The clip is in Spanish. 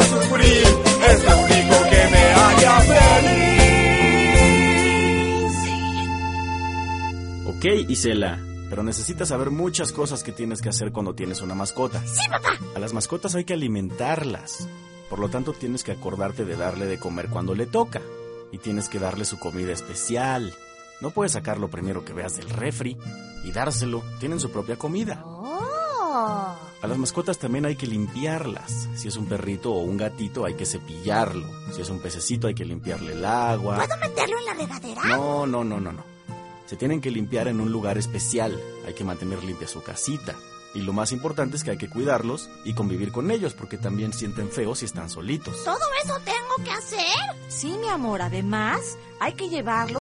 sufrir, es lo único que me haría feliz. Ok, Isela, pero necesitas saber muchas cosas que tienes que hacer cuando tienes una mascota. Sí, papá. A las mascotas hay que alimentarlas. Por lo tanto, tienes que acordarte de darle de comer cuando le toca. Y tienes que darle su comida especial. No puedes sacar lo primero que veas del refri y dárselo. Tienen su propia comida. Oh. A las mascotas también hay que limpiarlas. Si es un perrito o un gatito, hay que cepillarlo. Si es un pececito, hay que limpiarle el agua. ¿Puedo meterlo en la regadera? No. Se tienen que limpiar en un lugar especial. Hay que mantener limpia su casita. Y lo más importante es que hay que cuidarlos y convivir con ellos, porque también sienten feo si están solitos. ¿Todo eso tengo que hacer? Sí, mi amor, además hay que llevarlo